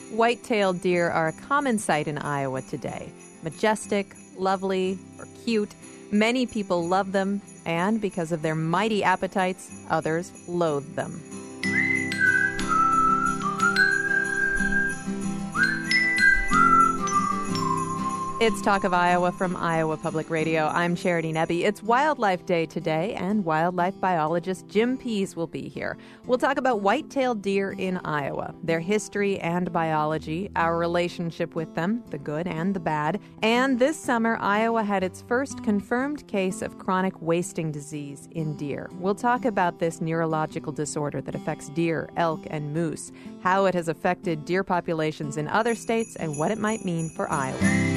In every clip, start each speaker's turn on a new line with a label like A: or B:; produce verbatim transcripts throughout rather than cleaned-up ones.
A: White-tailed deer are a common sight in Iowa today. Majestic, lovely, or cute. Many people love them, and because of their mighty appetites, others loathe them. It's Talk of Iowa from Iowa Public Radio. I'm Charity Nebbe. It's Wildlife Day today, and wildlife biologist Jim Pease will be here. We'll talk about white-tailed deer in Iowa, their history and biology, our relationship with them, the good and the bad. And this summer, Iowa had its first confirmed case of chronic wasting disease in deer. We'll talk about this neurological disorder that affects deer, elk, and moose, how it has affected deer populations in other states, and what it might mean for Iowa.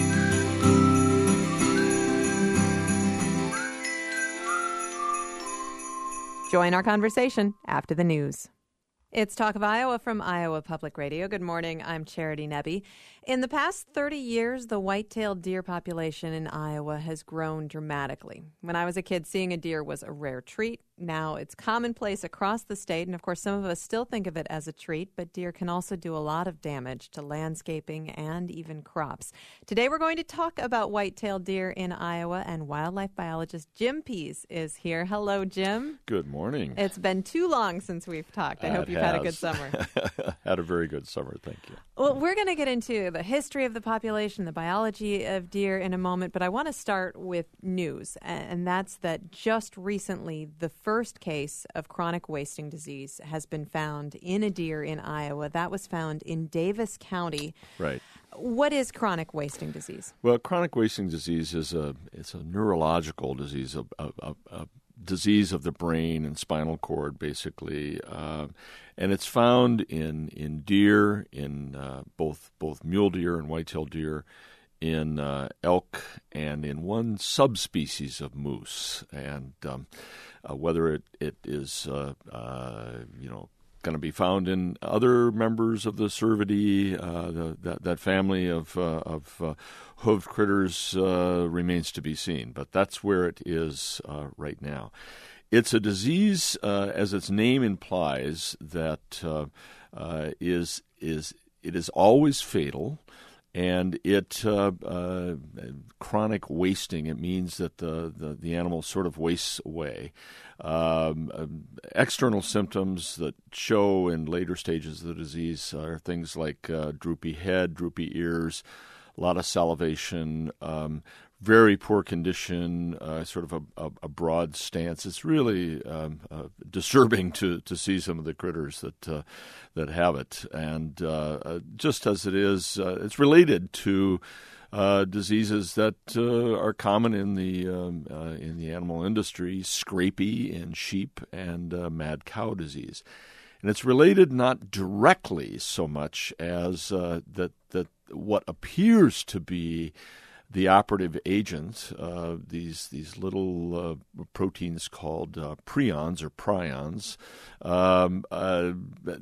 A: Join our conversation after the news. It's Talk of Iowa from Iowa Public Radio. Good morning. I'm Charity Nebbe. In the past thirty years, the white-tailed deer population in Iowa has grown dramatically. When I was a kid, seeing a deer was a rare treat. Now it's commonplace across the state, and of course some of us still think of it as a treat, but deer can also do a lot of damage to landscaping and even crops. Today we're going to talk about white-tailed deer in Iowa, and wildlife biologist Jim Pease is here. Hello, Jim.
B: Good morning.
A: It's been too long since we've talked. I
B: It
A: hope you've
B: has.
A: had a good summer.
B: Had a very good summer, thank you.
A: Well, we're going to get into the history of the population, the biology of deer in a moment, but I want to start with news, and that's that just recently the first case of chronic wasting disease has been found in a deer in Iowa. That was found in Davis County.
B: Right.
A: What is chronic wasting disease?
B: Well, chronic wasting disease is a it's a neurological disease, a, a, a, a disease of the brain and spinal cord, basically, uh, and it's found in in deer, in uh, both both mule deer and white-tailed deer, in uh, elk, and in one subspecies of moose. And um, uh, whether it it is uh, uh, you know going to be found in other members of the Cervidae, uh, the, that that family of uh, of uh, hooved critters, uh, remains to be seen. But that's where it is uh, right now. It's a disease, uh, as its name implies, that uh, uh, is is it is always fatal. And it uh, uh, chronic wasting. It means that the, the, the animal sort of wastes away. Um, uh, external symptoms that show in later stages of the disease are things like uh, droopy head, droopy ears, a lot of salivation, um, very poor condition, uh, sort of a, a, a broad stance. It's really um, uh, disturbing to, to see some of the critters that uh, that have it. And uh, uh, just as it is, uh, it's related to uh, diseases that uh, are common in the um, uh, in the animal industry: scrapie in sheep and uh, mad cow disease. And it's related not directly so much as uh, that that what appears to be the operative agent, uh, these these little uh, proteins called uh, prions or prions, um, uh,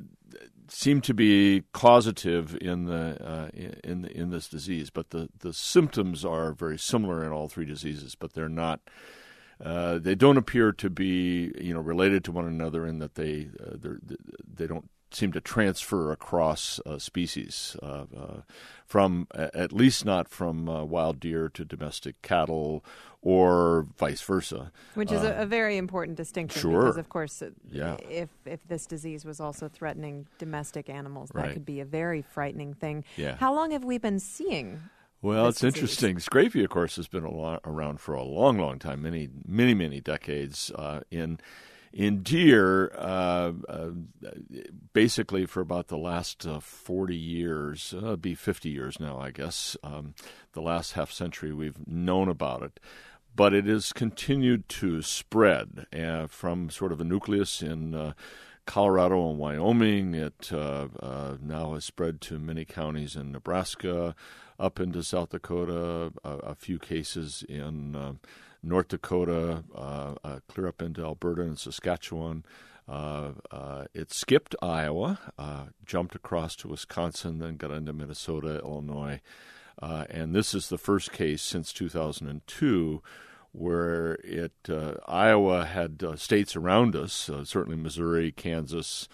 B: seem to be causative in the uh, in in this disease. But the, the symptoms are very similar in all three diseases, but they're not. Uh, they don't appear to be, you know, related to one another in that they uh, they don't seem to transfer across uh, species, uh, uh, from at least not from uh, wild deer to domestic cattle, or vice versa.
A: Which is
B: uh,
A: a, a very important distinction,
B: sure.
A: because, of course,
B: yeah.
A: if if this disease was also threatening domestic animals, that
B: right.
A: could be a very frightening thing.
B: Yeah.
A: How long have we been seeing?
B: Well,
A: this
B: it's
A: disease?
B: interesting. Scrapie, of course, has been a lo- around for a long, long time, many, many, many decades. Uh, in in deer, uh, uh, basically for about the last uh, forty years, uh, it'd be fifty years now, I guess. Um, the last half century, we've known about it, but it has continued to spread uh, from sort of a nucleus in Uh, Colorado and Wyoming. It uh, uh, now has spread to many counties in Nebraska, up into South Dakota, a, a few cases in uh, North Dakota, uh, uh, clear up into Alberta and Saskatchewan. Uh, uh, it skipped Iowa, uh, jumped across to Wisconsin, then got into Minnesota, Illinois. Uh, and this is the first case since two thousand two where it uh, Iowa had uh, states around us, uh, certainly Missouri, Kansas,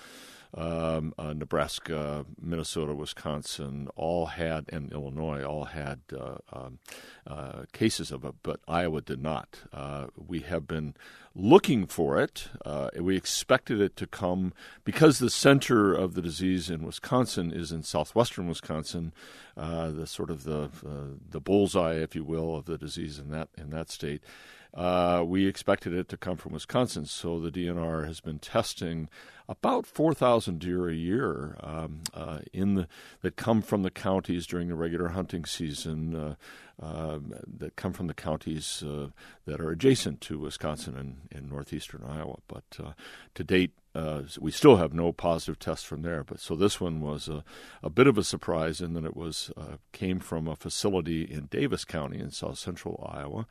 B: um, uh, Nebraska, Minnesota, Wisconsin, all had, and Illinois, all had uh, um, uh, cases of it, but Iowa did not. Uh, we have been looking for it. Uh, we expected it to come because the center of the disease in Wisconsin is in southwestern Wisconsin, uh, the sort of the uh, the bullseye, if you will, of the disease in that in that state. Uh, we expected it to come from Wisconsin, so the D N R has been testing about four thousand deer a year um, uh, in the, that come from the counties during the regular hunting season, uh, uh, that come from the counties uh, that are adjacent to Wisconsin and, and northeastern Iowa. But uh, to date, uh, we still have no positive tests from there. But so this one was a, a bit of a surprise in that it was uh, came from a facility in Davis County in south central Iowa.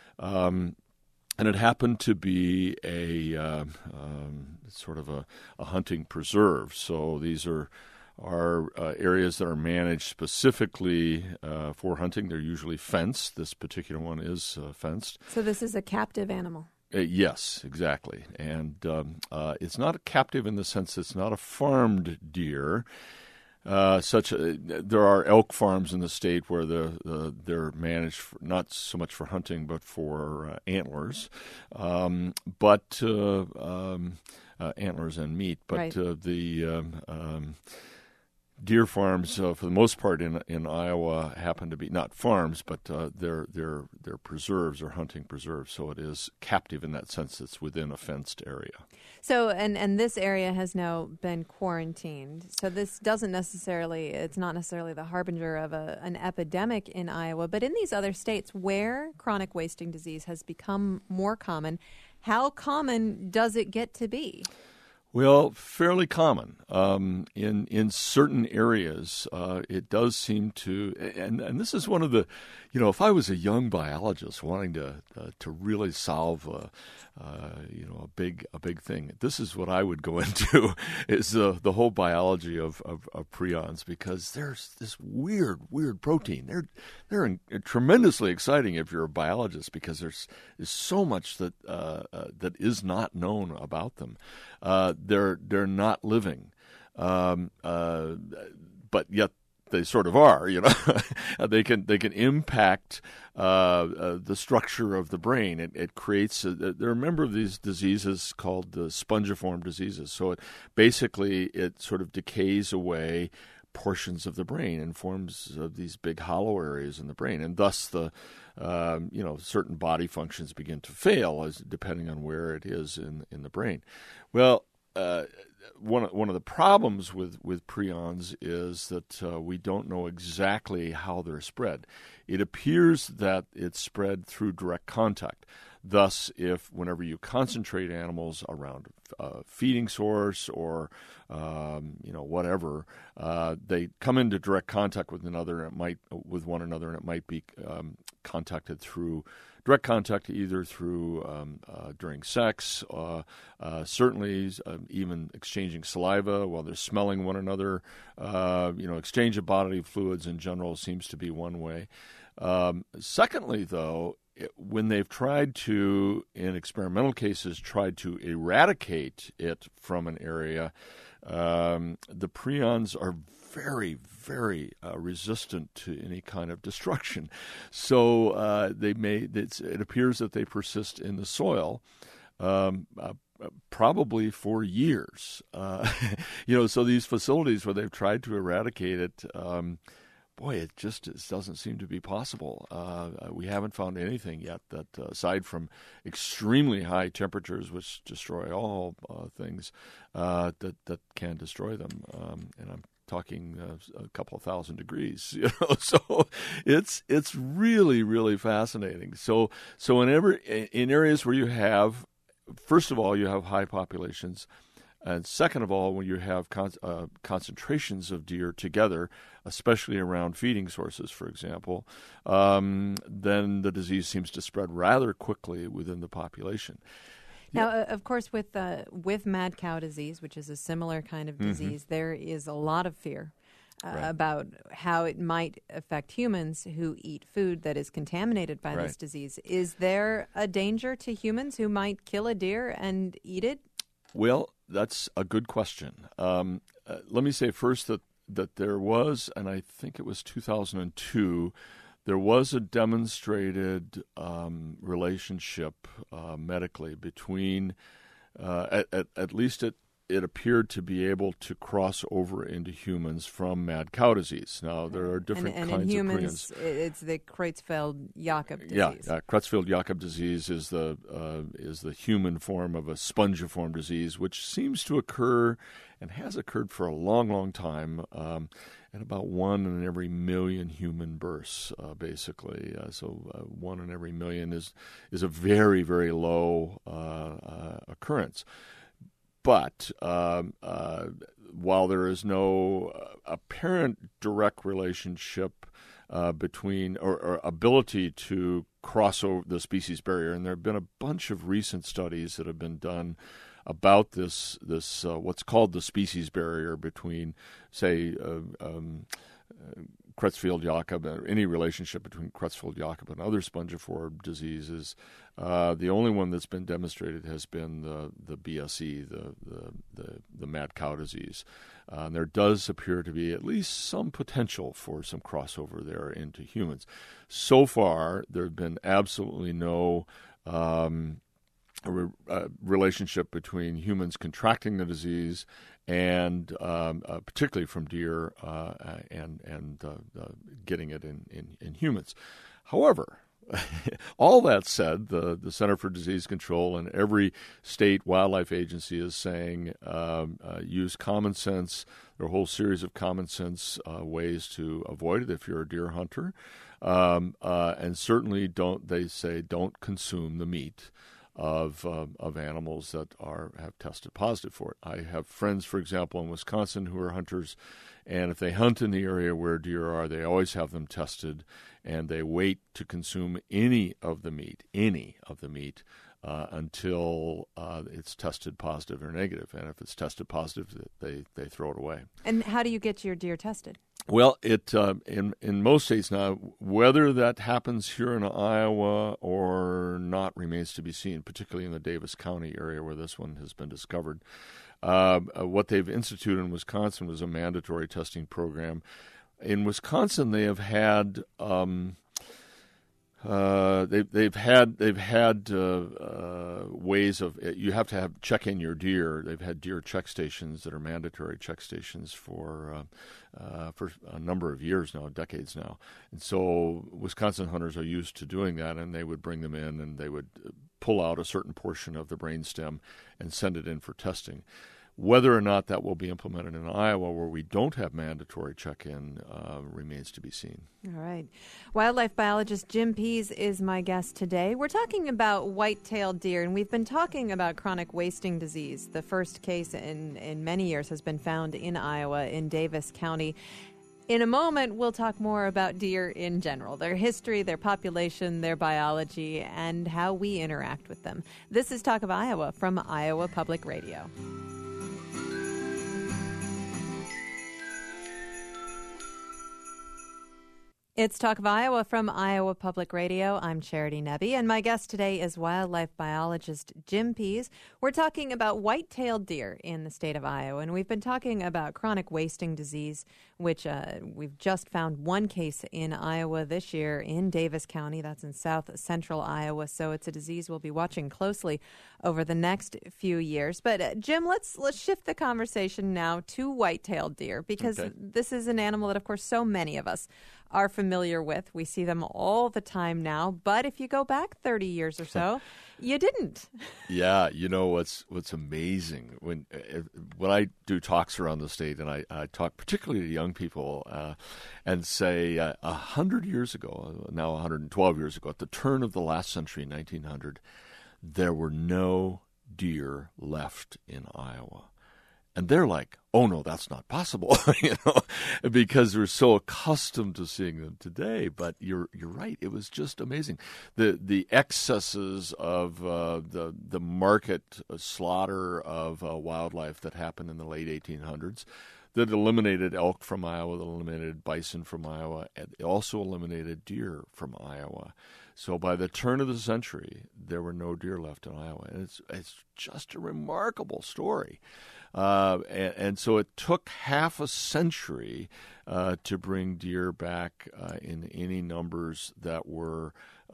B: Um, and it happened to be a uh, um, sort of a, a hunting preserve. So these are are uh, areas that are managed specifically uh, for hunting. They're usually fenced. This particular one is uh, fenced.
A: So this is a captive animal.
B: Uh, yes, exactly. And um, uh, it's not a captive in the sense it's not a farmed deer. Uh, such a, there are elk farms in the state where the, the they're managed for, not so much for hunting but for uh, antlers, um, but uh, um, uh, antlers and meat. But
A: right.
B: uh, the um, um, deer farms, uh, for the most part in in Iowa, happen to be not farms, but uh, they're they're they're preserves or hunting preserves. So it is captive in that sense. It's within a fenced area.
A: So and and this area has now been quarantined. So this doesn't necessarily it's not necessarily the harbinger of a, an epidemic in Iowa, but in these other states where chronic wasting disease has become more common, how common does it get to be?
B: Well, fairly common. Um, in in certain areas, uh, it does seem to, and, and this is one of the, you know, if I was a young biologist wanting to uh, to really solve, a, uh, you know, a big a big thing, this is what I would go into, is uh, the whole biology of, of, of prions, because there's this weird weird protein. They're they're in, tremendously exciting if you're a biologist because there's there's so much that uh, uh, that is not known about them. Uh, they're they're not living, um, uh, but yet they sort of are. You know, they can they can impact uh, uh, the structure of the brain. It, it creates. A, there are a number of these diseases called the spongiform diseases. So it basically it sort of decays away portions of the brain and forms of these big hollow areas in the brain, and thus the um, you know certain body functions begin to fail as depending on where it is in in the brain. Well, uh, one one of the problems with with prions is that uh, we don't know exactly how they're spread. It appears that it's spread through direct contact. Thus, if whenever you concentrate animals around a feeding source or um, you know whatever, uh, they come into direct contact with another. And it might with one another, and it might be um, contacted through direct contact, either through um, uh, during sex, uh, uh, certainly uh, even exchanging saliva while they're smelling one another. Uh, you know, exchange of bodily fluids in general seems to be one way. Um, secondly, though, it, when they've tried to, in experimental cases, tried to eradicate it from an area, um, the prions are very, very uh, resistant to any kind of destruction. So uh, they may. It's, it appears that they persist in the soil, um, uh, probably for years. Uh, you know, so these facilities where they've tried to eradicate it. Um, Boy, it just it doesn't seem to be possible. Uh, we haven't found anything yet that, uh, aside from extremely high temperatures, which destroy all uh, things, uh, that that can destroy them. Um, and I'm talking uh, a couple of thousand degrees. You know, so it's it's really really fascinating. So so whenever in areas where you have, first of all, you have high populations. And second of all, when you have con- uh, concentrations of deer together, especially around feeding sources, for example, um, then the disease seems to spread rather quickly within the population.
A: Now, uh, of course, with uh, with mad cow disease, which is a similar kind of disease, mm-hmm. there is a lot of fear uh, right. about how it might affect humans who eat food that is contaminated by
B: right.
A: this disease. Is there a danger to humans who might kill a deer and eat it?
B: Well, that's a good question. Um, uh, let me say first that, that there was, and I think it was two thousand two, there was a demonstrated um, relationship uh, medically between, uh, at, at, at least it, it appeared to be able to cross over into humans from mad cow disease. Now, there are different
A: and, and
B: kinds
A: in humans,
B: of prions.
A: It's the Creutzfeldt-Jakob disease.
B: Yeah, uh, Creutzfeldt-Jakob disease is the uh, is the human form of a spongiform disease, which seems to occur and has occurred for a long, long time, um, at about one in every million human births, uh, basically. Uh, so uh, one in every million is is a very, very low uh, uh, occurrence. But um, uh, while there is no uh, apparent direct relationship uh, between or, or ability to cross over the species barrier, and there have been a bunch of recent studies that have been done about this this uh, what's called the species barrier between, say, uh, um, uh, Creutzfeldt-Jakob, or any relationship between Creutzfeldt-Jakob and other spongiform diseases. Uh, the only one that's been demonstrated has been the, the B S E, the, the, the, the mad cow disease. Uh, and there does appear to be at least some potential for some crossover there into humans. So far, there have been absolutely no um, re- uh, relationship between humans contracting the disease and um, uh, particularly from deer uh, and and uh, uh, getting it in, in, in humans. However, all that said, the, the Center for Disease Control and every state wildlife agency is saying um, uh, use common sense. There are a whole series of common sense uh, ways to avoid it if you're a deer hunter. Um, uh, and certainly don't, they say, don't consume the meat of uh, of animals that are have tested positive for it. I have friends, for example, in Wisconsin who are hunters, and if they hunt in the area where deer are, they always have them tested, and they wait to consume any of the meat, any of the meat, uh, until uh, it's tested positive or negative. And if it's tested positive, they, they throw it away.
A: And how do you get your deer tested?
B: Well, it uh, in in most states now, whether that happens here in Iowa or not remains to be seen, particularly in the Davis County area where this one has been discovered. Uh, what they've instituted in Wisconsin was a mandatory testing program. In Wisconsin, they have had um, uh, they've they've had they've had uh, uh, ways of you have to have check in your deer. They've had deer check stations that are mandatory check stations for uh, uh, for a number of years now, decades now. And so Wisconsin hunters are used to doing that, and they would bring them in and they would pull out a certain portion of the brainstem and send it in for testing. Whether or not that will be implemented in Iowa, where we don't have mandatory check-in, uh, remains to be seen.
A: All right. Wildlife biologist Jim Pease is my guest today. We're talking about white-tailed deer, and we've been talking about chronic wasting disease. The first case in, in many years has been found in Iowa, in Davis County. In a moment, we'll talk more about deer in general, their history, their population, their biology, and how we interact with them. This is Talk of Iowa from Iowa Public Radio. It's Talk of Iowa from Iowa Public Radio. I'm Charity Nebbe, and my guest today is wildlife biologist Jim Pease. We're talking about white-tailed deer in the state of Iowa, and we've been talking about chronic wasting disease, which uh, we've just found one case in Iowa this year in Davis County. That's in south central Iowa, so it's a disease we'll be watching closely over the next few years. But uh, Jim, let's let's shift the conversation now to white-tailed deer, because okay. This is an animal that, of course, so many of us are familiar with. We see them all the time now, but if you go back thirty years or so, you didn't.
B: Yeah, you know what's what's amazing when uh, when I do talks around the state, and I, I talk particularly to young people, uh, and say a uh, hundred years ago, now one hundred twelve years ago, at the turn of the last century, nineteen hundred, there were no deer left in Iowa. And they're like, oh, no, that's not possible, you know, because we're so accustomed to seeing them today. But you're you're right. It was just amazing. The the excesses of uh, the the market slaughter of uh, wildlife that happened in the late eighteen hundreds, that eliminated elk from Iowa, that eliminated bison from Iowa, and they also eliminated deer from Iowa. So by the turn of the century, there were no deer left in Iowa. And it's it's just a remarkable story. Uh, and, and so it took half a century uh, to bring deer back uh, in any numbers that were,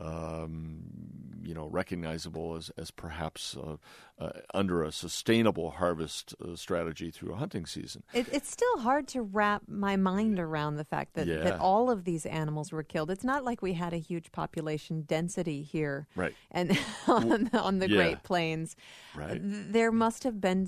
B: um, you know, recognizable as, as perhaps uh, uh, under a sustainable harvest uh, strategy through a hunting season.
A: It, it's still hard to wrap my mind around the fact that,
B: Yeah.
A: that all of these animals were killed. It's not like we had a huge population density here,
B: Right.
A: and on, the- on the
B: Yeah.
A: Great Plains.
B: Right.
A: There must have been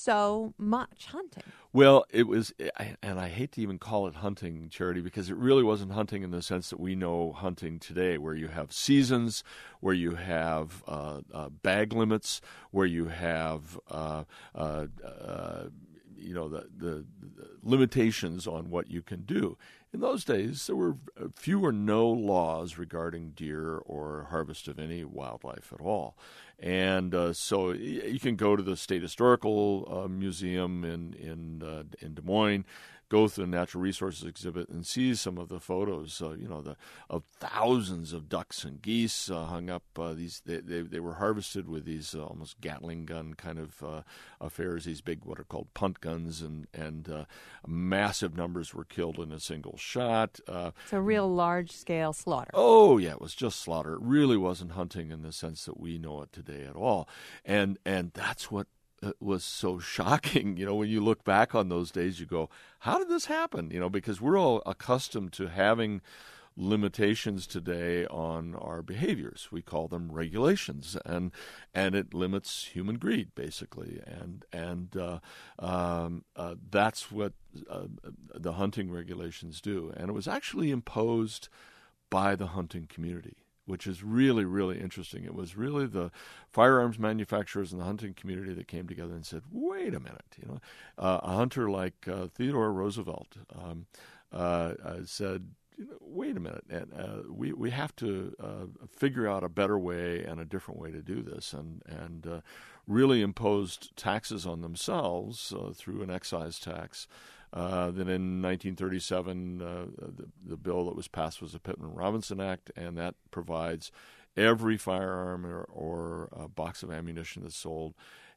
A: so much hunting.
B: Well, it was, and I hate to even call it hunting, Charity, because it really wasn't hunting in the sense that we know hunting today, where you have seasons, where you have uh, uh, bag limits, where you have, uh, uh, uh, you know, the, the, the limitations on what you can do. In those days, there were few or no laws regarding deer or harvest of any wildlife at all. And uh, so you can go to the State Historical uh, Museum in in, uh, in Des Moines, go through the Natural Resources exhibit and see some of the photos, uh, you know, the of thousands of ducks and geese uh, hung up. Uh, these they, they they were harvested with these uh, almost Gatling gun kind of uh, affairs. These big what are called punt guns, and and uh, massive numbers were killed in a single shot. Uh,
A: It's a real large-scale slaughter.
B: Oh, yeah, it was just slaughter. It really wasn't hunting in the sense that we know it today at all. And and that's what uh, was so shocking. You know, when you look back on those days, you go, how did this happen? You know, because we're all accustomed to having limitations today on our behaviors. We call them regulations, and and it limits human greed, basically. And and uh, um, uh, that's what uh, the hunting regulations do. And it was actually imposed by the hunting community, which is really, really interesting. It was really the firearms manufacturers and the hunting community that came together and said, wait a minute, you know, uh, a hunter like uh, Theodore Roosevelt um, uh, uh, said, you know, wait a minute, and uh, we we have to uh, figure out a better way and a different way to do this, and and uh, really imposed taxes on themselves uh, through an excise tax. Uh, then in nineteen thirty-seven, uh, the, the bill that was passed was the Pittman-Robinson Act, and that provides every firearm or, or uh, box of ammunition that's sold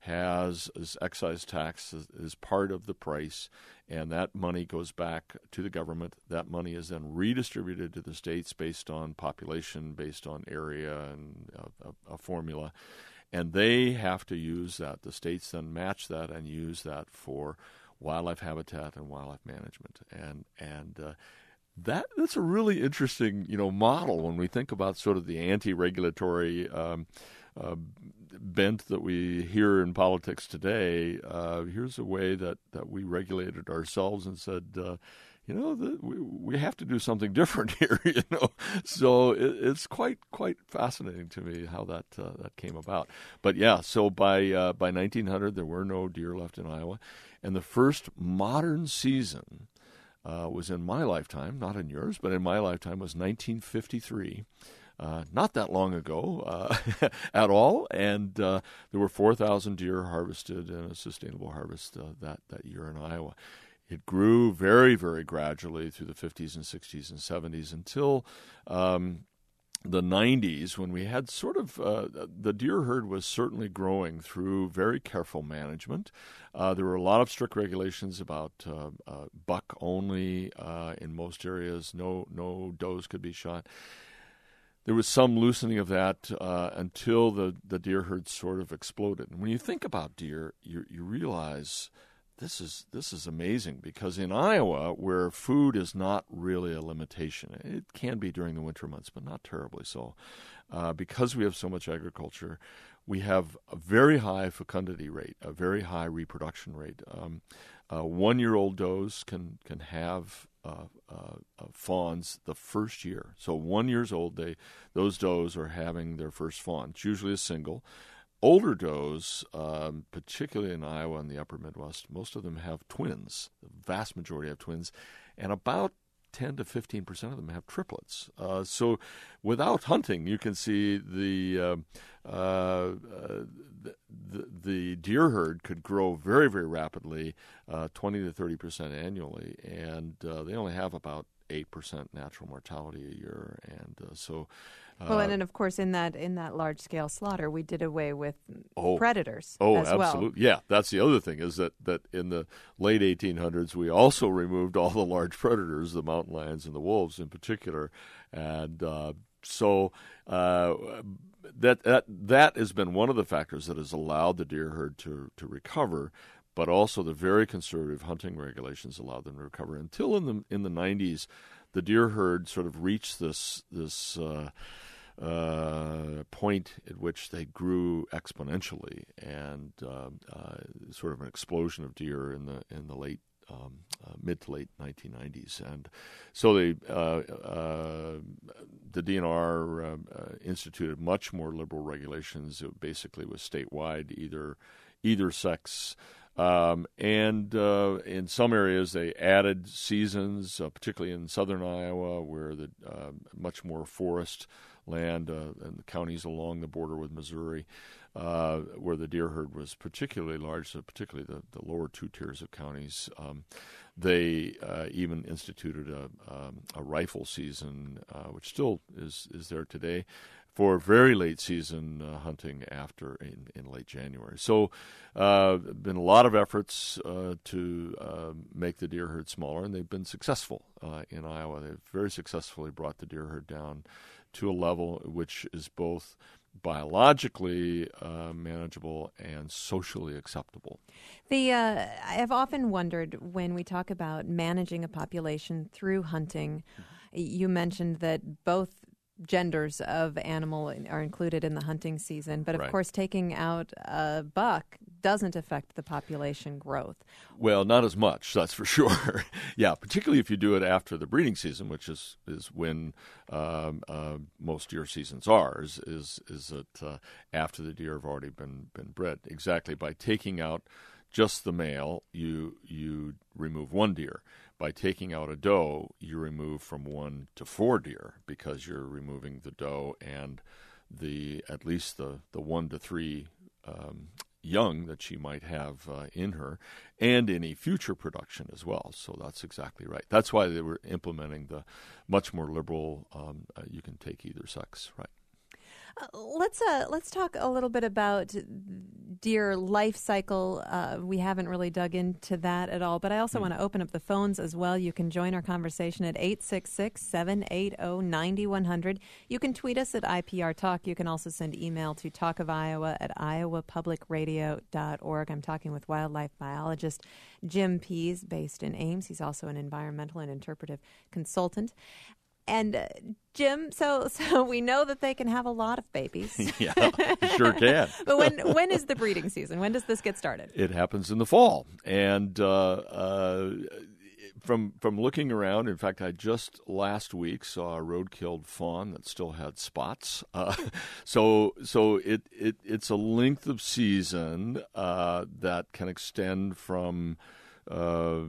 B: has this excise tax as, as part of the price, and that money goes back to the government. That money is then redistributed to the states based on population, based on area, and a, a, a formula. And they have to use that. The states then match that and use that for wildlife habitat and wildlife management. And and uh, that that's a really interesting, you know, model when we think about sort of the anti-regulatory um, uh, bent that we hear in politics today. Uh, here's a way that, that we regulated ourselves and said, uh, you know, the, we we have to do something different here. You know, so it, it's quite quite fascinating to me how that uh, that came about. But yeah, so by uh, by nineteen hundred, there were no deer left in Iowa, and the first modern season uh, was in my lifetime, not in yours, but in my lifetime was nineteen fifty-three. Uh, not that long ago uh, at all, and uh, there were four thousand deer harvested in a sustainable harvest uh, that, that year in Iowa. It grew very, very gradually through the fifties and sixties and seventies until um, the nineties, when we had sort of uh, the deer herd was certainly growing through very careful management. Uh, there were a lot of strict regulations about uh, uh, buck only uh, in most areas. No, no does could be shot. There was some loosening of that uh, until the, the deer herd sort of exploded. And when you think about deer, you you realize this is this is amazing, because in Iowa, where food is not really a limitation, it can be during the winter months, but not terribly so, uh, because we have so much agriculture, we have a very high fecundity rate, a very high reproduction rate. Um, uh, one-year-old does can can have uh, uh, uh, fawns the first year. So one years old, they those does are having their first fawn. It's usually a single. Older does, um, particularly in Iowa and the upper Midwest, most of them have twins. The vast majority have twins. And about ten to fifteen percent of them have triplets. Uh, so without hunting, you can see the, uh, uh, the, the the deer herd could grow very, very rapidly, uh, twenty to thirty percent annually, and uh, they only have about eight percent natural mortality a year. And uh, so... Uh,
A: well, and then, of course, in that in that large-scale slaughter, we did away with
B: oh,
A: predators
B: oh,
A: as well.
B: absolutely. Yeah, that's the other thing, is that, that in the late eighteen hundreds, we also removed all the large predators, the mountain lions and the wolves in particular. And uh, so uh, that, that that has been one of the factors that has allowed the deer herd to, to recover, but also the very conservative hunting regulations allowed them to recover. Until in the in the nineties, the deer herd sort of reached this this uh, uh, point at which they grew exponentially, and uh, uh, sort of an explosion of deer in the in the late um, uh, mid to late nineteen nineties, and so they uh, uh, the D N R uh, uh, instituted much more liberal regulations. It basically was statewide, either either sex. Um, and uh, in some areas, they added seasons, uh, particularly in southern Iowa, where the uh, much more forest land uh, and the counties along the border with Missouri, uh, where the deer herd was particularly large, so particularly the, the lower two tiers of counties. Um, they uh, even instituted a, um, a rifle season, uh, which still is, is there today, for very late season uh, hunting after in, in late January. So uh, been a lot of efforts uh, to uh, make the deer herd smaller, and they've been successful uh, in Iowa. They've very successfully brought the deer herd down to a level which is both biologically uh, manageable and socially acceptable.
A: The uh, I have often wondered, when we talk about managing a population through hunting, mm-hmm. you mentioned that both genders of animal are included in the hunting season, but of
B: right.
A: course taking out a buck doesn't affect the population growth.
B: Well, not as much, that's for sure. Yeah, particularly if you do it after the breeding season, which is is when um, uh, most deer seasons are, is is, is that uh, after the deer have already been, been bred. Exactly, by taking out just the male, you you remove one deer. By taking out a doe, you remove from one to four deer, because you're removing the doe and the at least the, the one to three um, young that she might have uh, in her, and any future production as well. So that's exactly right. That's why they were implementing the much more liberal, um, uh, you can take either sex, right?
A: Uh, let's uh, let's talk a little bit about deer life cycle. Uh, we haven't really dug into that at all, but I also mm. want to open up the phones as well. You can join our conversation at eight six six, seven eight zero, nine one zero zero. You can tweet us at I P R Talk. You can also send email to talkofiowa at iowa public radio dot org. I'm talking with wildlife biologist Jim Pease, based in Ames. He's also an environmental and interpretive consultant. And uh, Jim, so so we know that they can have a lot of babies.
B: Yeah, sure can.
A: But when when is the breeding season? When does this get started?
B: It happens in the fall, and uh, uh, from from looking around, in fact, I just last week saw a road-killed fawn that still had spots. Uh, so so it, it it's a length of season uh, that can extend from uh,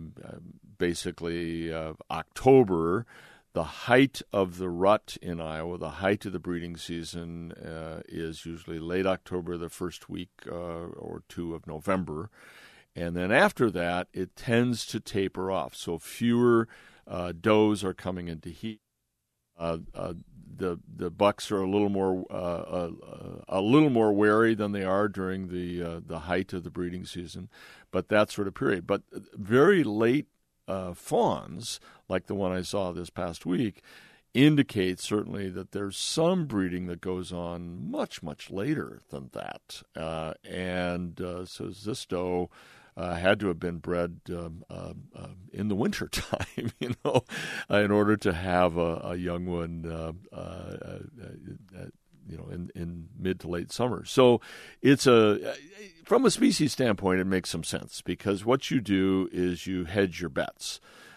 B: basically uh, October. The height of the rut in Iowa, the height of the breeding season, uh, is usually late October, the first week uh, or two of November. And then after that, it tends to taper off. So fewer uh, does are coming into heat. Uh, uh, the the bucks are a little more uh, uh, a little more wary than they are during the uh, the height of the breeding season, but that sort of period. But very late Uh, fawns, like the one I saw this past week, indicate certainly that there's some breeding that goes on much, much later than that. Uh, and uh, so this doe uh, had to have been bred um, uh, uh, in the winter time, you know, uh, in order to have a, a young one uh, uh, uh, uh, you know, in, in mid to late summer. So it's a, from a species standpoint, it makes some sense, because what you do is you hedge your bets.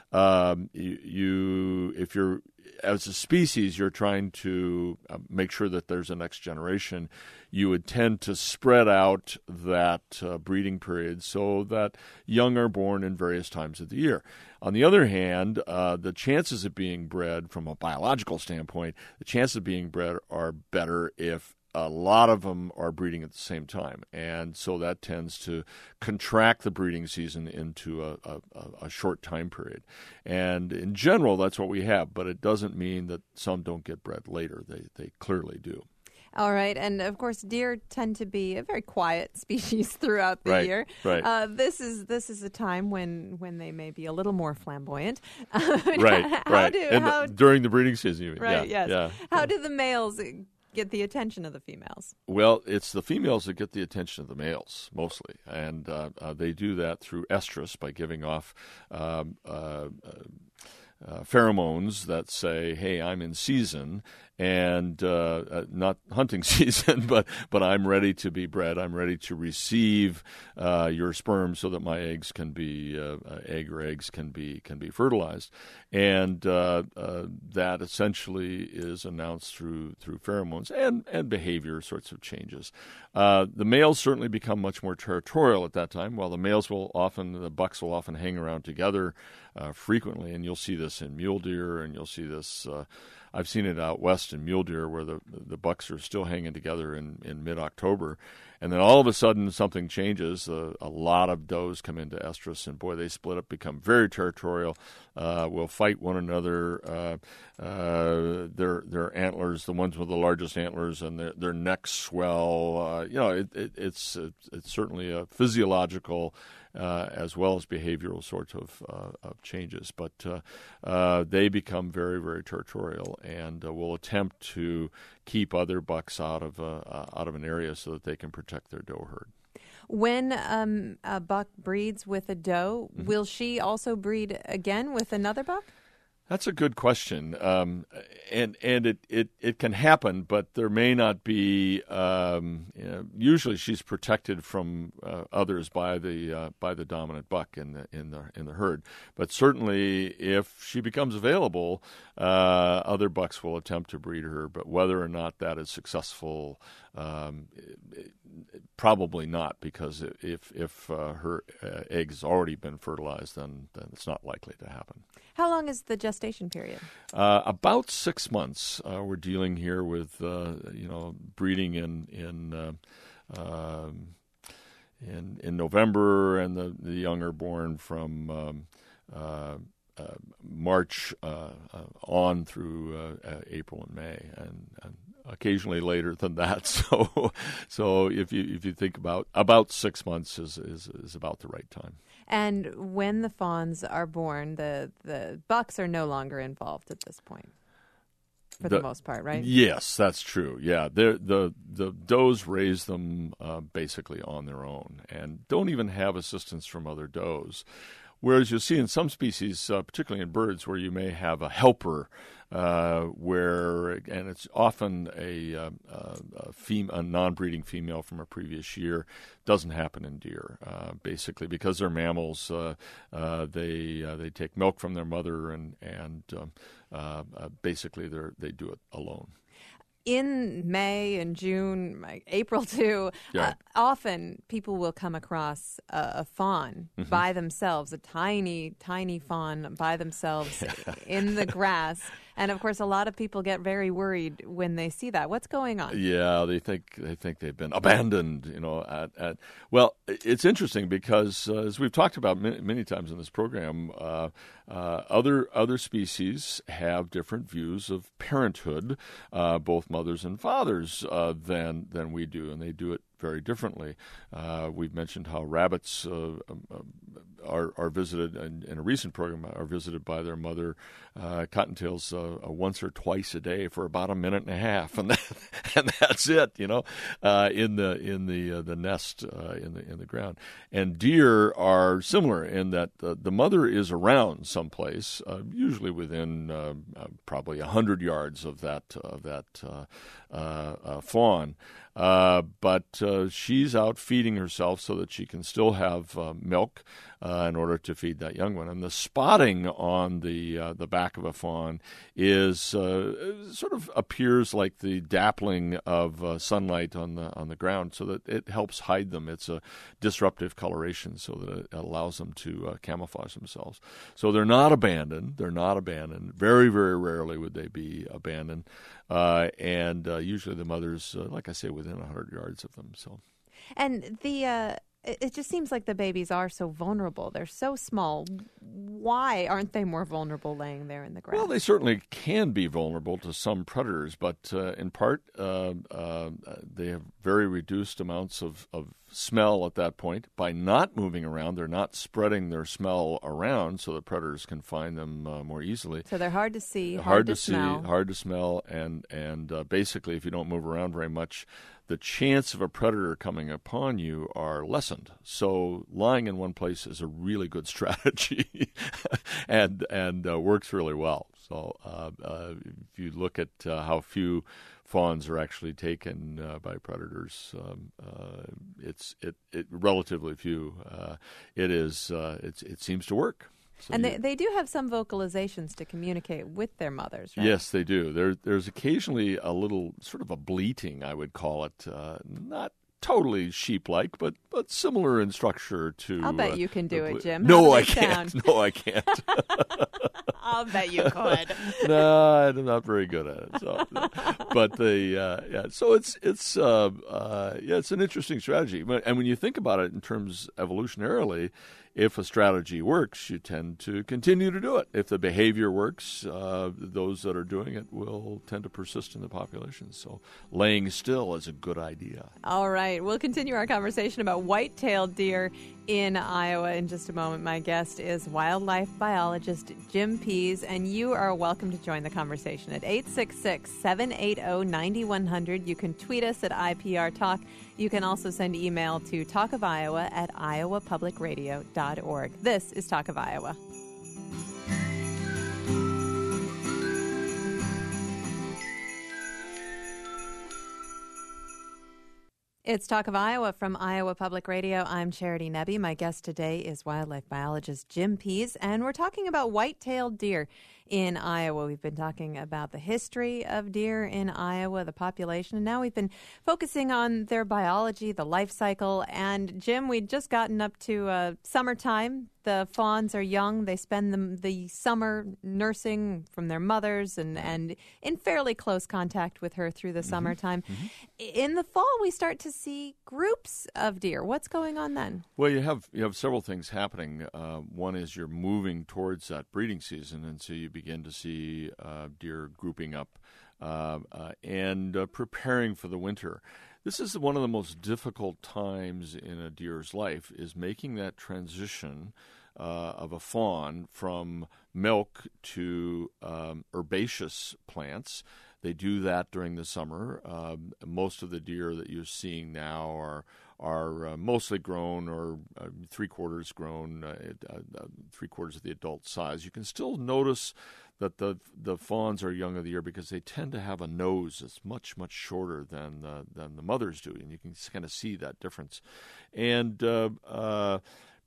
B: um, you, you if you're as a species, you're trying to uh, make sure that there's a next generation, you would tend to spread out that uh, breeding period so that young are born in various times of the year. On the other hand, uh, the chances of being bred from a biological standpoint, the chances of being bred are better if a lot of them are breeding at the same time. And so that tends to contract the breeding season into a, a, a short time period. And in general, that's what we have, but it doesn't mean that some don't get bred later. They, they clearly do.
A: All right. And, of course, deer tend to be a very quiet species throughout the
B: right,
A: year.
B: Right.
A: Uh, this is this is a time when, when they may be a little more flamboyant.
B: right,
A: how
B: right.
A: Do,
B: and
A: how,
B: the, during the breeding season, you mean.
A: Right,
B: yeah,
A: yes.
B: Yeah,
A: how
B: yeah.
A: do the males get the attention of the females?
B: Well, it's the females that get the attention of the males, mostly. And uh, uh, they do that through estrus by giving off um, uh, uh, pheromones that say, hey, I'm in season. And uh, uh, not hunting season, but but I'm ready to be bred. I'm ready to receive uh, your sperm so that my eggs can be uh, uh, egg or eggs can be can be fertilized, and uh, uh, that essentially is announced through through pheromones and and behavior sorts of changes. Uh, the males certainly become much more territorial at that time. While the males will often, the bucks will often hang around together uh, frequently, and you'll see this in mule deer, and you'll see this. Uh, I've seen it out west in mule deer where the the bucks are still hanging together in, in mid-October. And then all of a sudden something changes. Uh, a lot of does come into estrus, and boy, they split up, become very territorial, uh, will fight one another. Uh, uh, their their antlers, the ones with the largest antlers, and their, their necks swell. Uh, you know, it, it, it's, it's it's certainly a physiological Uh, as well as behavioral sorts of, uh, of changes. But uh, uh, they become very, very territorial and uh, will attempt to keep other bucks out of uh, uh, out of an area so that they can protect their doe herd.
A: When um, a buck breeds with a doe, mm-hmm. will she also breed again with another buck?
B: That's a good question, um, and and it, it, it can happen, but there may not be. Um, you know, usually, she's protected from uh, others by the uh, by the dominant buck in the in the in the herd. But certainly, if she becomes available, uh, other bucks will attempt to breed her. But whether or not that is successful, um, it, it, probably not, because if if uh, her uh, eggs already been fertilized, then then it's not likely to happen.
A: How long is the gestation period?
B: Uh, about six months. Uh, we're dealing here with uh, you know breeding in in uh, um, in in November, and the, the young are born from um, uh, uh, March uh, uh, on through uh, uh, April and May, and, and occasionally later than that. So so if you if you think about about six months is is, is about the right time.
A: And when the fawns are born, the, the bucks are no longer involved at this point, for the, the most part, right?
B: Yes, that's true. Yeah, the the the does raise them uh, basically on their own and don't even have assistance from other does. Whereas you'll see in some species, uh, particularly in birds, where you may have a helper, uh, where and it's often a, uh, a, fem- a non-breeding female from a previous year. Doesn't happen in deer, uh, basically because they're mammals. Uh, uh, they uh, they take milk from their mother, and and um, uh, uh, basically they they do it alone.
A: In May and June, April too,
B: yeah.
A: uh, often people will come across a, a fawn mm-hmm. by themselves, a tiny, tiny fawn by themselves in the grass. And of course, a lot of people get very worried when they see that. What's going on?
B: Yeah, they think they think they've been abandoned. You know, at, at well, it's interesting because uh, as we've talked about many, many times in this program, uh, uh, other other species have different views of parenthood, uh, both mothers and fathers, uh, than than we do, and they do it very differently. Uh, we've mentioned how rabbits uh, are, are visited in, in a recent program are visited by their mother uh, cottontails uh, uh, once or twice a day for about a minute and a half, and that, and that's it. You know, uh, in the in the uh, the nest uh, in the in the ground. And deer are similar in that uh, the mother is around someplace, uh, usually within uh, uh, probably a hundred yards of that of that uh, uh, uh, fawn. Uh, but uh, she's out feeding herself so that she can still have uh, milk uh, in order to feed that young one. And the spotting on the uh, the back of a fawn is uh, sort of appears like the dappling of uh, sunlight on the on the ground, so that it helps hide them. It's a disruptive coloration, so that it allows them to uh, camouflage themselves. So they're not abandoned. They're not abandoned. Very, very rarely would they be abandoned. Uh, and uh, usually the mothers, uh, like I say, within one hundred yards of them. So,
A: and the uh, it, it just seems like the babies are so vulnerable. They're so small. Why aren't they more vulnerable laying there in the ground?
B: Well, they certainly can be vulnerable to some predators, but uh, in part uh, uh, they have very reduced amounts of, of smell at that point. By not moving around, they're not spreading their smell around so that predators can find them uh, more easily.
A: So they're hard to see, hard,
B: hard
A: to,
B: to
A: smell.
B: see, hard to smell, and and uh, basically, if you don't move around very much, the chance of a predator coming upon you are lessened. So lying in one place is a really good strategy, and and uh, works really well. So uh, uh, if you look at uh, how few fawns are actually taken uh, by predators, um, uh, it's it, it relatively few. Uh, it is uh, it's, it seems to work. So
A: and
B: you,
A: they, they do have some vocalizations to communicate with their mothers, right?
B: Yes, they do. There, there's occasionally a little sort of a bleating, I would call it. Uh, not totally sheep-like, but but similar in structure to...
A: I'll bet
B: uh,
A: you can do
B: ble-
A: it, Jim.
B: No,
A: How
B: I
A: do they
B: can't.
A: sound?
B: No, I can't.
A: I'll bet you could.
B: No, I'm not very good at it. So, but the uh, yeah, so it's it's uh, uh, yeah, it's an interesting strategy. But and when you think about it in terms evolutionarily, if a strategy works, you tend to continue to do it. If the behavior works, uh, those that are doing it will tend to persist in the population. So laying still is a good idea.
A: All right. We'll continue our conversation about white-tailed deer in Iowa in just a moment. My guest is wildlife biologist Jim Pease, and you are welcome to join the conversation at eight six six, seven eight zero, nine one zero zero. You can tweet us at I P R Talk. You can also send email to talkofiowa at iowa public radio dot org. This is Talk of Iowa. It's Talk of Iowa from Iowa Public Radio. I'm Charity Nebbe. My guest today is wildlife biologist Jim Pease, and we're talking about white-tailed deer in Iowa. We've been talking about the history of deer in Iowa, the population, and now we've been focusing on their biology, the life cycle. And Jim, we'd just gotten up to uh, summertime. The fawns are young. They spend the, the summer nursing from their mothers and, and in fairly close contact with her through the mm-hmm. summertime. Mm-hmm. In the fall, we start to see groups of deer. What's going on then?
B: Well, you have you have several things happening. Uh, one is you're moving towards that breeding season, and so you begin to see uh, deer grouping up uh, uh, and uh, preparing for the winter. This is one of the most difficult times in a deer's life, is making that transition uh, of a fawn from milk to um, herbaceous plants. They do that during the summer. Uh, most of the deer that you're seeing now are are uh, mostly grown or uh, three quarters grown, uh, uh, three quarters of the adult size. You can still notice that the the fawns are young of the year because they tend to have a nose that's much much shorter than uh, than the mothers do, and you can kind of see that difference. And uh, uh,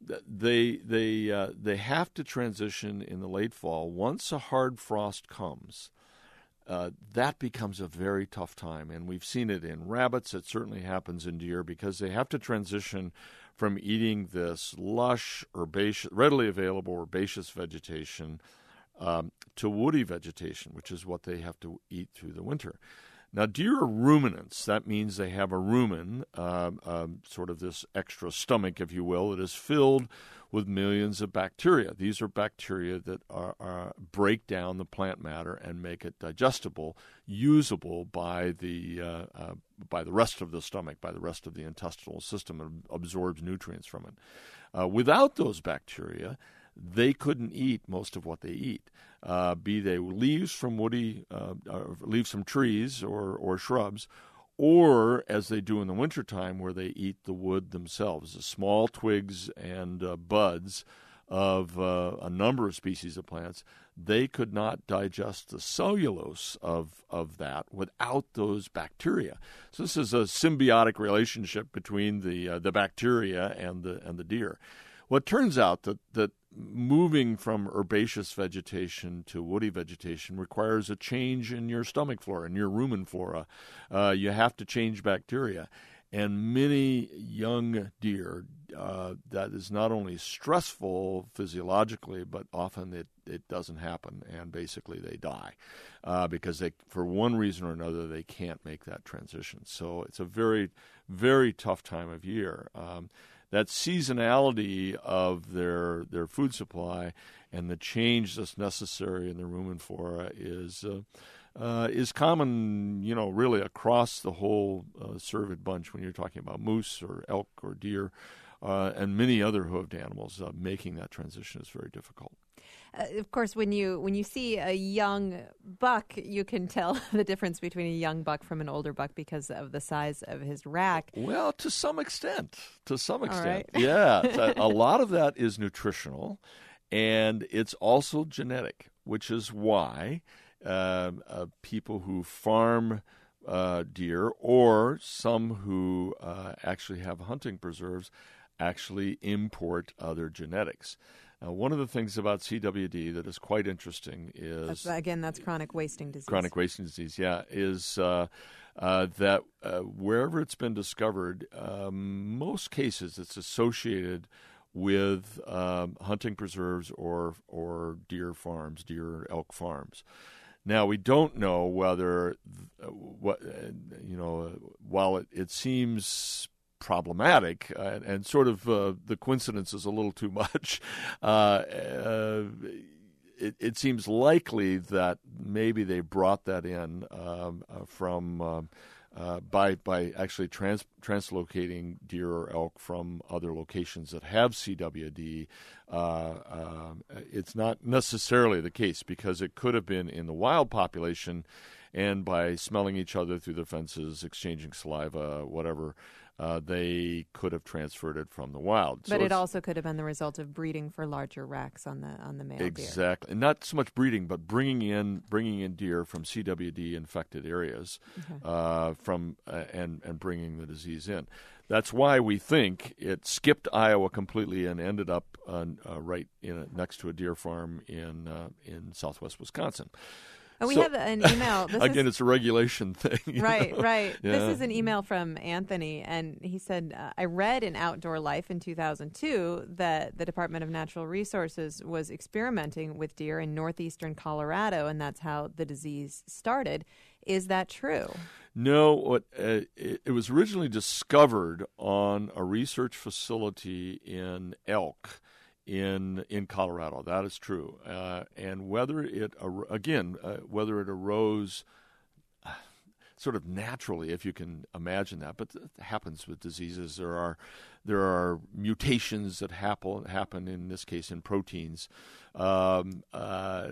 B: they they uh, they have to transition in the late fall. Once a hard frost comes, Uh, that becomes a very tough time, and we've seen it in rabbits. It certainly happens in deer because they have to transition from eating this lush, herbaceous, readily available herbaceous vegetation um, to woody vegetation, which is what they have to eat through the winter. Now, deer are ruminants. That means they have a rumen, uh, uh, sort of this extra stomach, if you will, that is filled with millions of bacteria. These are bacteria that are, are break down the plant matter and make it digestible, usable by the uh, uh, by the rest of the stomach, by the rest of the intestinal system, and absorbs nutrients from it. Uh, without those bacteria, they couldn't eat most of what they eat, uh, be they leaves from woody, uh, uh, leaves from trees or, or shrubs, or as they do in the wintertime where they eat the wood themselves, the small twigs and uh, buds of uh, a number of species of plants, they could not digest the cellulose of, of that without those bacteria. So this is a symbiotic relationship between the uh, the bacteria and the and the deer. Well, it turns out that, that moving from herbaceous vegetation to woody vegetation requires a change in your stomach flora, in your rumen flora. Uh, you have to change bacteria. And many young deer, uh, that is not only stressful physiologically, but often it, it doesn't happen, and basically they die uh, because they, for one reason or another, they can't make that transition. So it's a very, very tough time of year. Um, that seasonality of their their food supply and the change that's necessary in the rumen flora is uh, uh, is common, you know, really across the whole uh, cervid bunch when you're talking about moose or elk or deer uh, and many other hoofed animals. Uh, making that transition is very difficult.
A: Uh, of course, when you when you see a young buck, you can tell the difference between a young buck from an older buck because of the size of his rack.
B: Well, to some extent, to some extent,
A: right.
B: yeah. A lot of that is nutritional, and it's also genetic, which is why uh, uh, people who farm uh, deer or some who uh, actually have hunting preserves actually import other genetics. Now, one of the things about C W D that is quite interesting is...
A: That's, again, that's chronic wasting disease.
B: Chronic wasting disease, yeah, is uh, uh, that uh, wherever it's been discovered, um, most cases it's associated with um, hunting preserves or or deer farms, deer or elk farms. Now, we don't know whether, uh, what uh, you know, uh, while it, it seems problematic uh, and sort of uh, the coincidence is a little too much, uh, uh, it, it seems likely that maybe they brought that in um, uh, from uh, uh, by by actually trans- translocating deer or elk from other locations that have C W D. Uh, uh, it's not necessarily the case because it could have been in the wild population, and by smelling each other through the fences, exchanging saliva, whatever, Uh, they could have transferred it from the wild.
A: But
B: so
A: it also could have been the result of breeding for larger racks on the on the male
B: exactly.
A: deer.
B: Exactly, and not so much breeding, but bringing in bringing in deer from C W D infected areas, okay. uh, from uh, and and bringing the disease in. That's why we think it skipped Iowa completely and ended up uh, uh, right in a, next to a deer farm in uh, in southwest Wisconsin.
A: And we
B: so,
A: have an email. This
B: again,
A: is,
B: it's a regulation thing.
A: Right,
B: know?
A: right.
B: Yeah.
A: This is an email from Anthony, and he said, uh, I read in Outdoor Life in two thousand two that the Department of Natural Resources was experimenting with deer in northeastern Colorado, and that's how the disease started. Is that true?
B: No, what, uh, it, it was originally discovered on a research facility in elk. In in Colorado, that is true, uh, and whether it again uh, whether it arose uh, sort of naturally, if you can imagine that, but it happens with diseases. There are there are mutations that happen happen in this case in proteins, um, uh,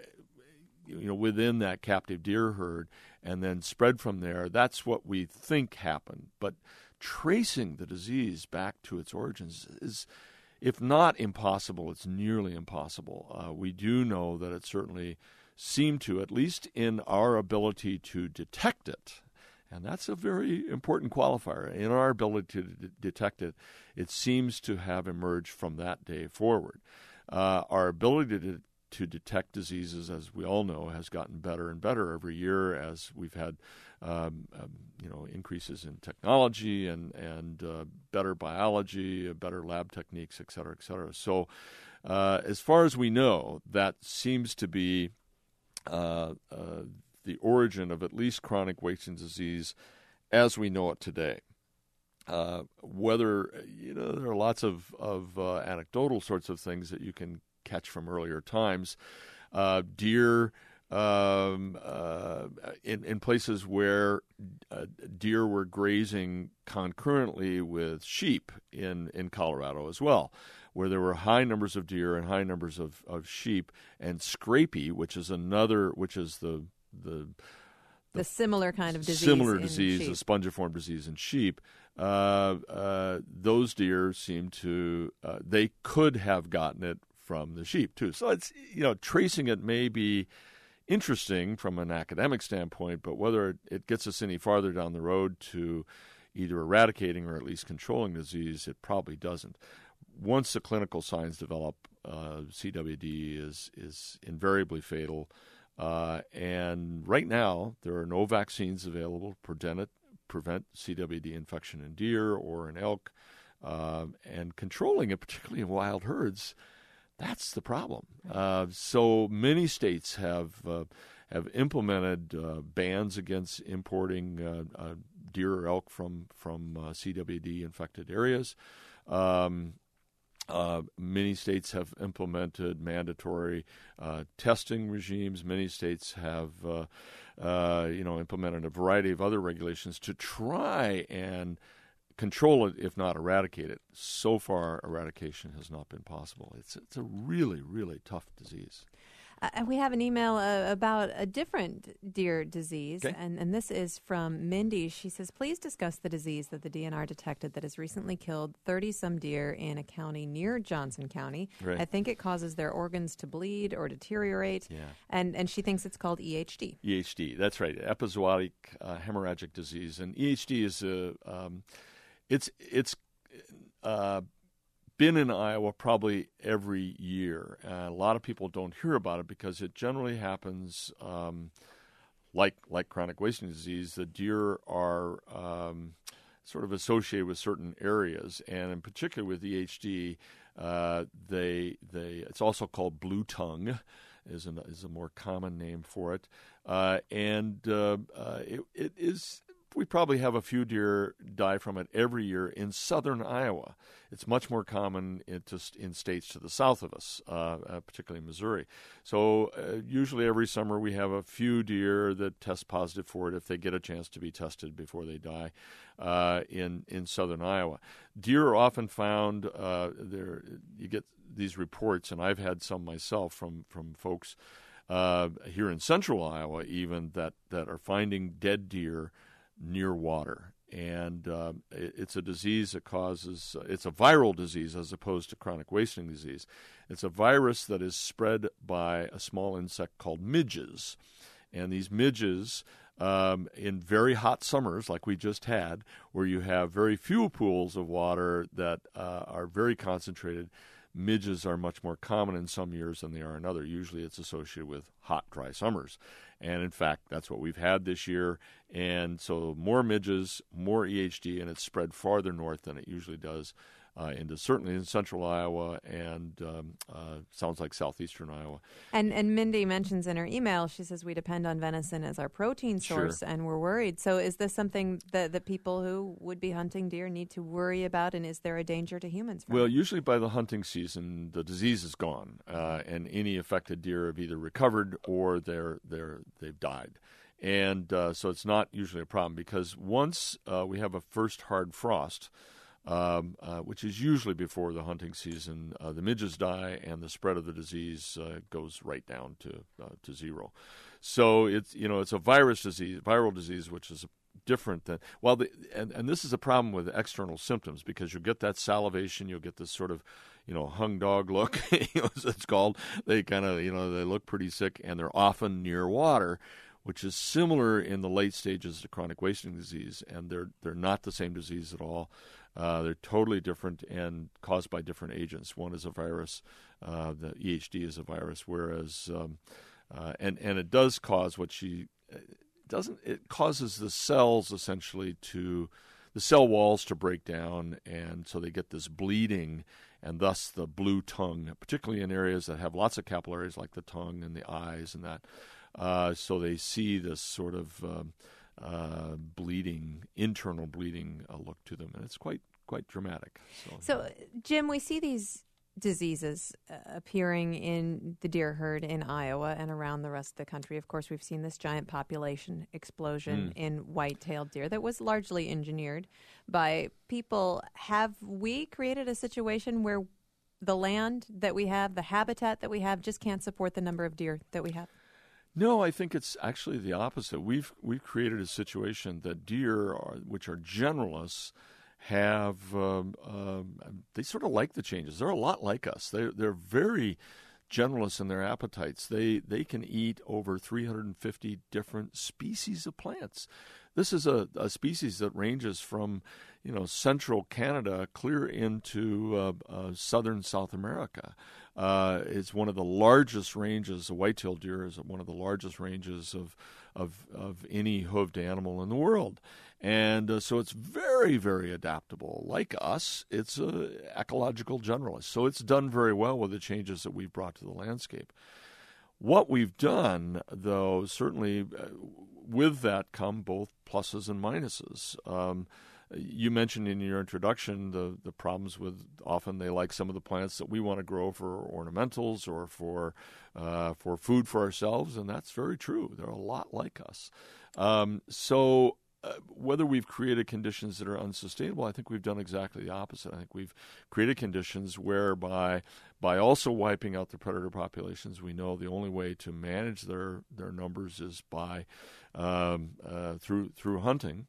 B: you know, within that captive deer herd, and then spread from there. That's what we think happened, but tracing the disease back to its origins is, if not impossible, it's nearly impossible. Uh, we do know that it certainly seemed to, at least in our ability to detect it, and that's a very important qualifier. In our ability to d- detect it, it seems to have emerged from that day forward. Uh, our ability to, to detect diseases, as we all know, has gotten better and better every year as we've had um, um, you know, increases in technology and, and uh, better biology, uh, better lab techniques, et cetera, et cetera. So uh, as far as we know, that seems to be uh, uh, the origin of at least chronic wasting disease as we know it today. Uh, whether, you know, there are lots of, of uh, anecdotal sorts of things that you can catch from earlier times. Uh, deer um, uh, in, in places where uh, deer were grazing concurrently with sheep in, in Colorado as well, where there were high numbers of deer and high numbers of, of sheep, and scrapie, which is another, which is the the
A: The, the similar kind of disease.
B: Similar
A: in
B: disease,
A: sheep.
B: a spongiform disease in sheep. Uh, uh, those deer seem to, uh, they could have gotten it from the sheep too. So it's, you know, tracing it may be interesting from an academic standpoint, but whether it, it gets us any farther down the road to either eradicating or at least controlling disease, it probably doesn't. Once the clinical signs develop, uh, C W D is is invariably fatal. Uh, and right now, there are no vaccines available to prevent, it, prevent C W D infection in deer or in elk. Uh, and controlling it, particularly in wild herds, that's the problem. Uh, so many states have uh, have implemented uh, bans against importing uh, uh, deer or elk from from uh, C W D infected areas. Um, uh, many states have implemented mandatory uh, testing regimes. Many states have, uh, uh, you know, implemented a variety of other regulations to try and control it, if not eradicate it. So far, eradication has not been possible. It's it's a really, really tough disease.
A: Uh, we have an email uh, about a different deer disease,
B: okay.
A: and, and this is from Mindy. She says, please discuss the disease that the D N R detected that has recently killed thirty-some deer in a county near Johnson County.
B: Right.
A: I think it causes their organs to bleed or deteriorate,
B: yeah.
A: and, and she thinks it's called E H D.
B: E H D, that's right, epizootic uh, hemorrhagic disease. And E H D is a... Um, It's it's uh, been in Iowa probably every year. Uh, a lot of people don't hear about it because it generally happens um, like like chronic wasting disease. The deer are um, sort of associated with certain areas, and in particular with E H D, uh, they they it's also called blue tongue. Is, an, is a more common name for it, uh, and uh, uh, it, it is. We probably have a few deer die from it every year in southern Iowa. It's much more common in, just in states to the south of us, uh, uh, particularly Missouri. So uh, usually every summer we have a few deer that test positive for it if they get a chance to be tested before they die uh, in, in southern Iowa. Deer are often found, uh, there. You get these reports, and I've had some myself from, from folks uh, here in central Iowa even that, that are finding dead deer near water, and uh, it, it's a disease that causes, uh, it's a viral disease as opposed to chronic wasting disease. It's a virus that is spread by a small insect called midges, and these midges, um, in very hot summers like we just had, where you have very few pools of water that uh, are very concentrated, midges are much more common in some years than they are in other. Usually it's associated with hot, dry summers. And in fact, that's what we've had this year. And so more midges, more E H D, and it's spread farther north than it usually does uh, into certainly in central Iowa and um, uh, sounds like southeastern Iowa.
A: And and Mindy mentions in her email, she says we depend on venison as our protein source,
B: Sure.
A: and we're worried. So is this something that, that people who would be hunting deer need to worry about, and is there a danger to humans from
B: Well,
A: it?
B: usually by the hunting season, the disease is gone, uh, and any affected deer have either recovered or they're they're they've died. And uh, so it's not usually a problem because once uh, we have a first hard frost, um, uh, which is usually before the hunting season, uh, the midges die and the spread of the disease uh, goes right down to uh, to zero. So it's you know it's a virus disease, viral disease, which is different than well, the, and and this is a problem with external symptoms because you'll get that salivation, you'll get this sort of you know hung dog look, you know, as it's called. They kind of you know they look pretty sick, and they're often near water, which is similar in the late stages to chronic wasting disease, and they're they're not the same disease at all. Uh, they're totally different and caused by different agents. One is a virus, uh, the E H D is a virus, whereas um, uh, and and it does cause what she doesn't. It causes the cells essentially to the cell walls to break down, and so they get this bleeding, and thus the blue tongue, particularly in areas that have lots of capillaries like the tongue and the eyes and that. Uh, so they see this sort of um, uh, bleeding, internal bleeding uh, look to them, and it's quite quite dramatic. So,
A: So, Jim, we see these diseases uh, appearing in the deer herd in Iowa and around the rest of the country. Of course, we've seen this giant population explosion
B: Mm.
A: in white-tailed deer that was largely engineered by people. Have we created a situation where the land that we have, the habitat that we have, just can't support the number of deer that we have?
B: No, I think it's actually the opposite. We've we've created a situation that deer, are, which are generalists, have um, um, they sort of like the changes. They're a lot like us. They they're very generalists in their appetites. They they can eat over three hundred fifty different species of plants. This is a, a species that ranges from, you know, central Canada clear into uh, uh, southern South America. Uh, it's one of the largest ranges. The white-tailed deer is one of the largest ranges of of, of any hoofed animal in the world, and uh, so it's very, very adaptable. Like us, it's an ecological generalist. So it's done very well with the changes that we've brought to the landscape. What we've done, though, certainly uh, with that come both pluses and minuses. Um, you mentioned in your introduction the, the problems with often they like some of the plants that we want to grow for ornamentals or for uh, for food for ourselves, and that's very true. They're a lot like us. Um, so Uh, whether we've created conditions that are unsustainable, I think we've done exactly the opposite. I think we've created conditions whereby, by also wiping out the predator populations, we know the only way to manage their, their numbers is by um, uh, through through hunting,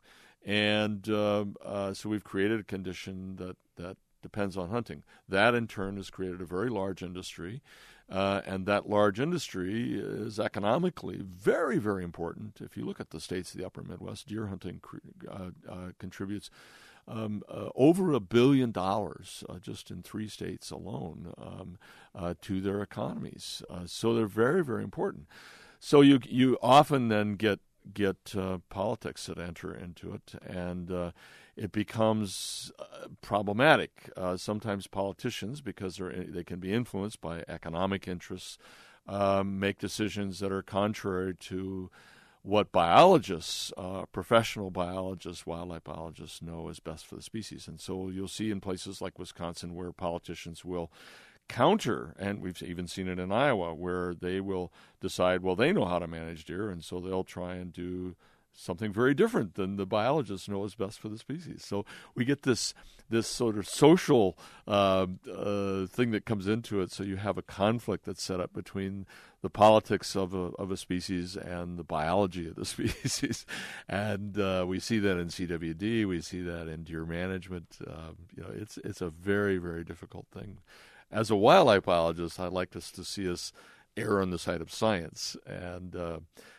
B: and uh, uh, so we've created a condition that that depends on hunting. That in turn has created a very large industry, uh, and that large industry is economically very, very important. If you look at the states of the upper Midwest, deer hunting uh, uh, contributes um, uh, over a billion dollars uh, just in three states alone um, uh, to their economies. Uh, so they're very, very important. So you you often then get get uh, politics that enter into it, and uh, it becomes uh, problematic. Uh, sometimes politicians, because they're, they can be influenced by economic interests, um, make decisions that are contrary to what biologists, uh, professional biologists, wildlife biologists know is best for the species. And so you'll see in places like Wisconsin where politicians will counter, and we've even seen it in Iowa, where they will decide, well, they know how to manage deer, and so they'll try and do something very different than the biologists know is best for the species. So we get this this sort of social uh, uh, thing that comes into it. So you have a conflict that's set up between the politics of a of a species and the biology of the species, and uh, we see that in C W D. We see that in deer management. Uh, you know, it's it's a very, very difficult thing. As a wildlife biologist, I'd like us to see us err on the side of science, and uh,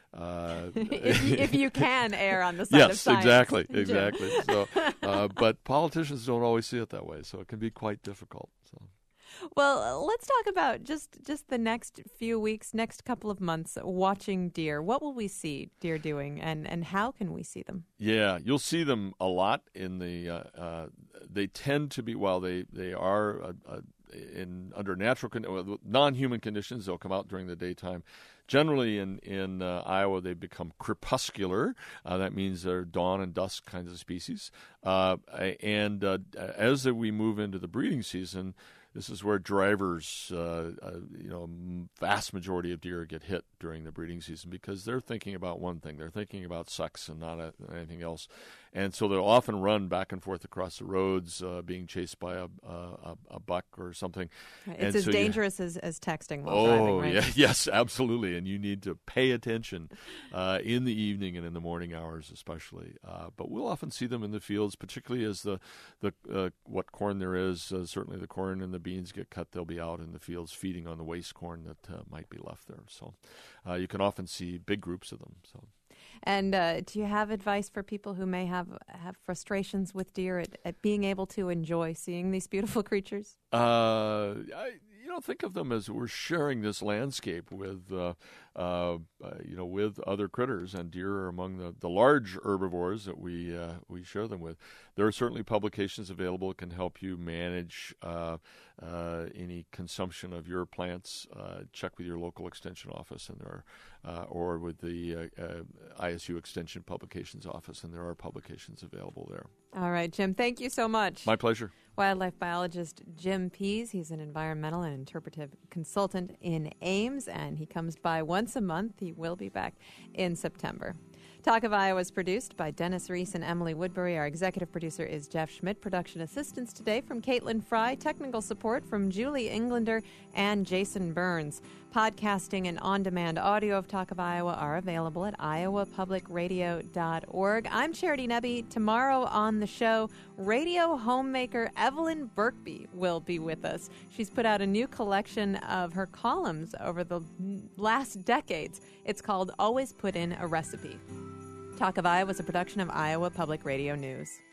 B: uh,
A: if, you, if you can err on the side
B: yes,
A: of science.
B: Yes, exactly, exactly. So, uh, but politicians don't always see it that way, so it can be quite difficult. So.
A: Well, let's talk about just, just the next few weeks, next couple of months, watching deer. What will we see deer doing, and, and how can we see them?
B: Yeah, you'll see them a lot in the. Uh, uh, they tend to be while they they are. Uh, uh, in under natural con- non-human conditions, they'll come out during the daytime. Generally, in in uh, Iowa, they become crepuscular. Uh, that means they're dawn and dusk kinds of species. Uh, and uh, as we move into the breeding season, this is where drivers, uh, uh, you know, vast majority of deer get hit during the breeding season because they're thinking about one thing. They're thinking about sex and not a, anything else. And so they'll often run back and forth across the roads, uh, being chased by a, a, a buck or something.
A: It's
B: and
A: as
B: so
A: dangerous you, as, as texting while
B: oh,
A: driving, right?
B: Yeah, yes, absolutely. And you need to pay attention uh, in the evening and in the morning hours especially. Uh, but we'll often see them in the fields, particularly as the, the uh, what corn there is. Uh, certainly the corn and the beans get cut, they'll be out in the fields feeding on the waste corn that uh, might be left there. So uh, you can often see big groups of them. So.
A: And uh, do you have advice for people who may have, have frustrations with deer at, at being able to enjoy seeing these beautiful creatures?
B: Uh, I, you know, think of them as we're sharing this landscape with, uh, uh, uh, you know, with other critters, and deer are among the, the large herbivores that we uh, we share them with. There are certainly publications available that can help you manage uh, uh, any consumption of your plants. Uh, check with your local extension office, and there are, uh, or with the uh, uh, I S U Extension Publications Office, and there are publications available there.
A: All right, Jim, thank you so much.
B: My pleasure.
A: Wildlife biologist Jim Pease. He's an environmental and interpretive consultant in Ames, and he comes by once a month. He will be back in September. Talk of Iowa is produced by Dennis Reese and Emily Woodbury. Our executive producer is Jeff Schmidt. Production assistance today from Caitlin Fry. Technical support from Julie Englander and Jason Burns. Podcasting and on-demand audio of Talk of Iowa are available at iowa public radio dot org. I'm Charity Nebbe. Tomorrow on the show, radio homemaker Evelyn Birkby will be with us. She's put out a new collection of her columns over the last decades. It's called Always Put in a Recipe. Talk of Iowa is a production of Iowa Public Radio News.